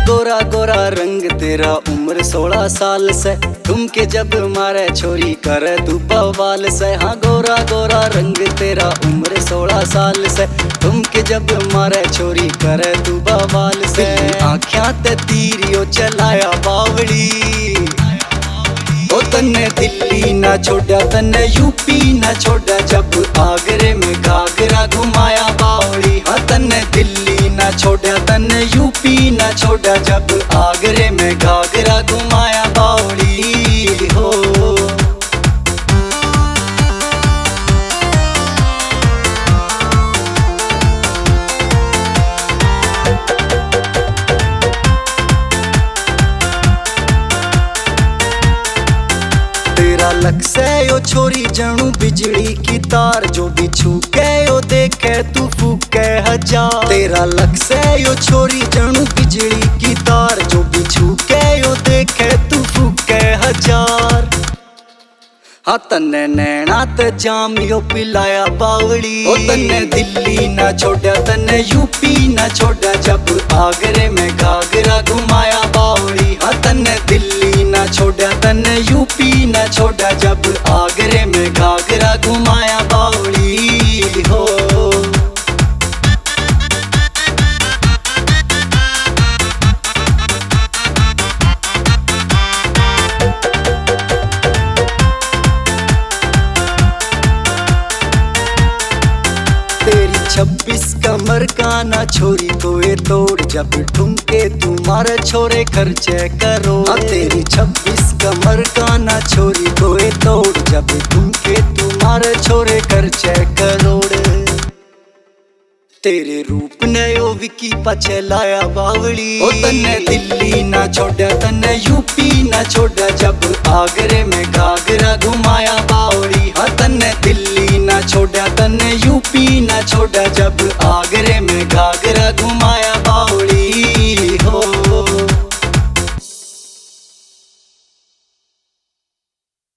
गोरा गोरा रंग तेरा उम्र 16 साल से, ठुमके जब मारे छोरी करे तू बवाल से। हाँ गोरा गोरा रंग तेरा उम्र 16 साल से, ठुमके जब मारे छोरी करे तू बवाल से। आँखियाँ ते तीरियो चलाया बावड़ी, ओ तन्ने दिल्ली ना छोड़ा तन्ने यूपी ना छोड़ा, जब आगरे में घाघरा घुमाया बावड़ी। हाँ तन्ने दिल्ली ना छोड़ा तन्ने यूपी ना छोड़ा, जब आगरे में घाघरा घुमाया बावड़ी हो। लग से यो छोरी जणू बिजली की तार, जो भी छूके यो देखे तू फूके हजार। तेरा लग से यो छोरी जणू बिजली की तार, जो भी छूके यो देखे तू फूके हजार। हाँ तन्ने नैना ते जाम यो पिलाया बावड़ी, ओ तन्ने दिल्ली ना छोड़ा तन्ने यूपी ना छोड़ा, जब आगरे में घाघरा घुमाया बावड़ी। हाँ तन्ने दिल्ली ना छोड़ा तन्ने यूपी ना छोड़ा, जब आगरे में घाघरा घुमाया बावड़ी हो। तेरी 26 कमर का ना छोरी कोई तोड़, जब ठुमके तुम्हारे छोरे खर्चे करो। तेरी 26 कमर का ना छोरी कोई तोड़, जब ठुमके तुम्हारे छोरे खर्चे करोड़। तेरे रूप ने ओ विकी पछे लाया बावड़ी, ओ तन्ने दिल्ली ना छोड़ा तन्ने यूपी ना छोड़ा, जब आगरे में घाघरा